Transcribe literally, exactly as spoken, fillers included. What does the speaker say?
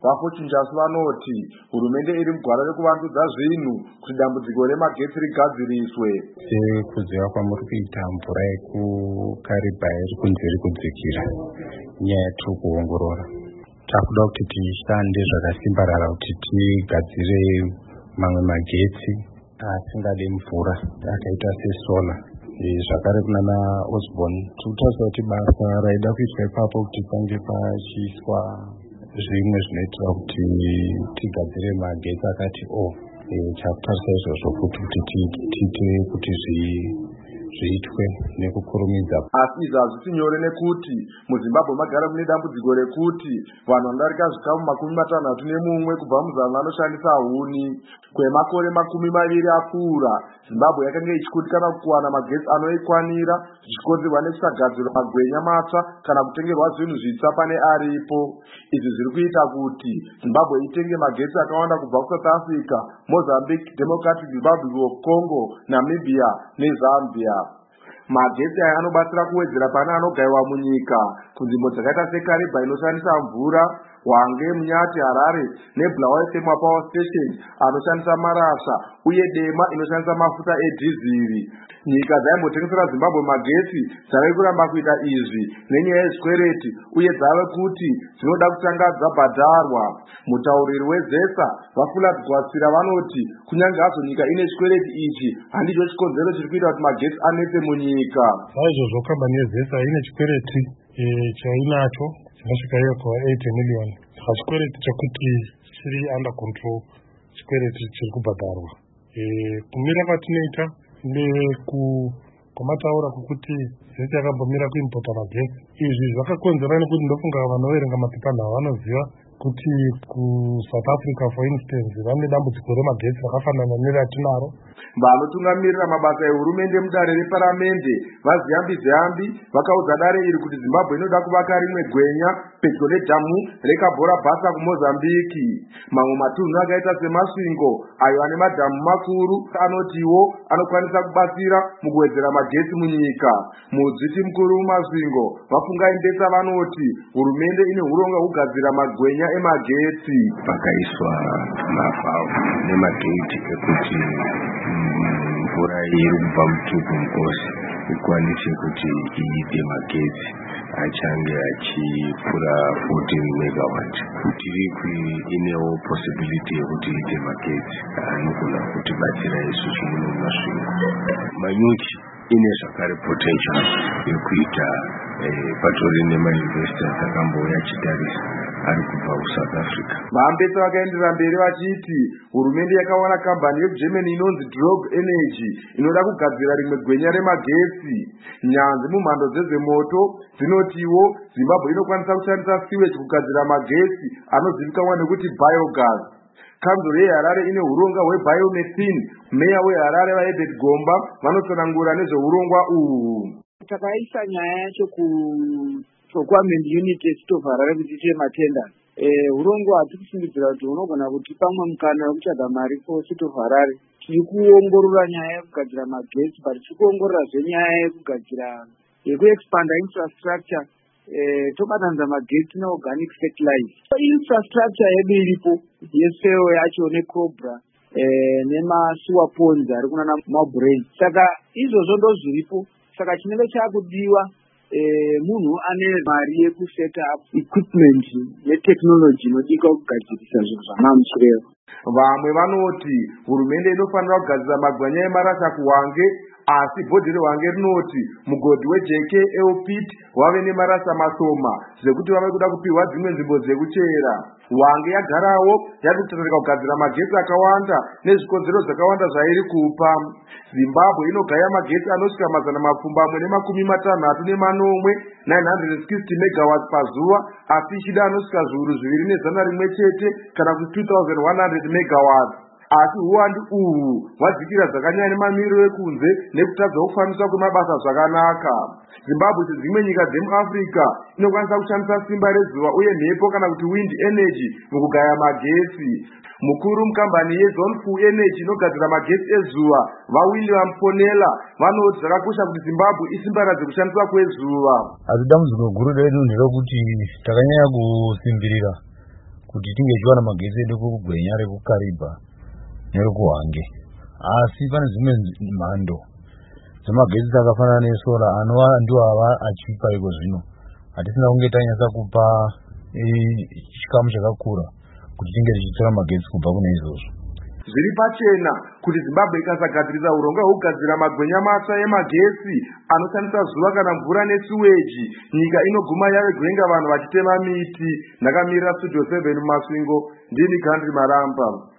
vafochinjasu vanoti hurumende iri mugwara rekuvandudza zvinhu kuti dambudziko remagetsi rigadziriswe. Sekuziva kwamuri kuita mvura yekukariba iri kunze iri kudzikira, nyaya tiri kuongorora. Takuda kuti tishande zvakasimbarara kuti tigadzire mamwe magetsi asingade mvura akaita sesola. Zvakare kunana Osborne tikutaura kuti basa raida kuitwa ipapo kuti pange pachiiswa zvimwe zvinoitira kuti tigadzire magetsi akati o chakutarisa izvozvo kuti tiite kuti zviitwe nekukurumidza. Asi izvi hazvisi nyore nekuti muZimbabwe magara mune dambudziko rekuti vanhu vanodarika zvikamu makumi matanhatu nemumwe kubva muzana vanoshandisa huni. Kwemakore makumi maviri apfuura, Zimbabwe yakanga ichikutikana kuwana magetsi anoikwanira zvichikonzerwa nekusagadzirwa magwenya matsva kana kutengerwa zvinhu zvitsva pane aripo. Izvi zviri kuita kuti Zimbabwe itenge magetsi akawanda kubva kuSouth Africa, Mozambique, Democratic Republic of Congo, Namibia neZambia. Magetsi aya anobatsira kuwedzera pane anogaiwa munyika kunzvimbo dzakaita seKariba inoshandisa mvura, Hwange, Munyati, Harare neBulawayo Thermal Power Station anoshandisa marasha uye Dema inoshandisa mafuta edhiziri. Nyika dzaimbotengesera Zimbabwe magetsi dzave kuramba kuita izvi nenyaya yezvikwereti uye dzave kuti dzinoda kutanga dzabhadharwa. Mutauriri weZESA Vafula Gwasira vanoti kunyange hazo nyika ine chikwereti ichi handicho chikonzero chiri kuita kuti magetsi anetse munyika. Saizvozvo kambani yeZESA ine chikwereti chainacho chinosvika kwa eighty million. Chikwereti chekuti chiri under control, chikwereti chiri kubhadharwa. Kumira kwatinoita kwamataura kukuti ZESA yakambomira kuimpota magetsi. Izvi zvakakonzera nekuti ndofunga vanoverenga mapepanhau vanoziva kuti kuSouth Africa for instance vane dambudziko remagetsi rakafanana neratinaro. Vanotungamirira mabasa ehurumende mudare reparamende vaZiyambi Ziyambi vakaudza dare iri kuti Zimbabwe inoda kuvaka rimwe gwenya pedyo nedhamu reKabhora Basa kuMozambiki. Mamwe matunhu akaita seMasvingo ayo ane madhamu makuru anotiwo anokwanisa kubatsira mukuwedzera magetsi munyika. Mudziti mukuru muMasvingo vafunga Imbesa vanoti hurumende ine huronga kugadzira magwenya emagetsi. Pakaiswa mavhalvu nemageti ekuti mvura iri kubva mutubu mukosi ikwanise kuti iite magetsi achange achipfuura fourteen megawati. Tiri inewo possibility yekuti iite magetsi anogona kutibatsira isusu muno muMasvingo. Manyuchi ine zvakare potential yekuita patori nemainvestors akambouya achitarisa ari kubva kuSouth Africa. Vambesa vakaenderera mberi vachiti hurumende yakawana kambani yeGermany inonzi Drog Energy inoda kugadzira rimwe gwenya remagetsi. Nyanzvi mumhando dzezvemoto dzinotiwo Zimbabwe inokwanisa kushandisa sewage kugadzira magetsi anozivikanwa nekuti biogas. Kanzuro yeHarare ine huronga hwebiomethane. Meya weHarare vaEbert Gomba vanotsanangura nezveurongwa uhwu. Takaisa nyaya yacho kuprocurement unit yeStove Harare kuti iite matenda. Hurongo hatikufungidzira kuti hunogona kuti pamwe mukana wekutsvaga mari kuStove Harare. Tiri kuongorora nyaya yekugadzira magetsi, but tiri kuongorora zvenyaya yekugadzira yekuexpanda infrastructure tobatanidza magetsi neorganic fertilizer. Infrastructure yedu iripo yeseo yacho neCobra nemasuwa ponds ari kunana Mabrain. Saka izvozvo ndozviripo. Saka chinenge chakudiwa munhu ane mari yekuseta up equipment netechnology inodika kugadzirisa zvinhu zvamamuchirevo. Vamwe vanoti hurumende inofanira kugadzira magwanya emarasha kuHwange, asi bhodhi reHwange rinoti mugodhi weJ K L Pit wave nemarasha mashoma zvekuti vave kuda kupihwa dzimwe nzvimbo dzekuchera. Hwange yagarawo yari kutotoreka kugadzira magetsi akawanda nezvikonzero zvakawanda zvairi kupa. Zimbabwe inogaya magetsi anosvika mazana mapfumbamwe nemakumi matanhatu nemanomwe nine hundred sixty megawatts pazuva, asi ichida anosvika zviuru zviviri nezana rimwe chete kana kuti two thousand one hundred megawatts. Asi uwandi uhwu hwadzikira zvakanyanya nemamiriro ekunze nekutadza kufambiswa kwemabasa zvakanaka. Zimbabwe sedzimwe nyika dzemuAfrica inokwanisa kushandisa simba rezuva uye mhepo kana kuti wind energy mukugaya magetsi. Mukuru mukambani yeZonfu Energy inogadzira magetsi ezuva vaWilliam Ponela vanoti zvakakosha kuti Zimbabwe isimbaradze kushandiswa kwezuva. Asi dambudziko guru redu nderekuti takanyanya kusimbirira kuti tinge tichiwana magetsi edu kugwenya rekukariba nerekuhange. Asi pane dzimwe mhando dzemagetsi akafanana nesora anova ndiwo ava achipa iko zvino. Hatisina kunge tanyasa kupa chikamu chakakura kuti tinge tichitora magetsi kubva kune izvozvo. Zviri pachena kuti Zimbabwe ikasagadzirisa urongwa hwekugadzira magwenya matsva emagetsi anoshandisa zuva kana mvura nesiweji, nyika inoguma yave gwenga vanhu vachitema miti. Ndakamirira Studio seven mumasvingo, ndini Gandhi Maramba.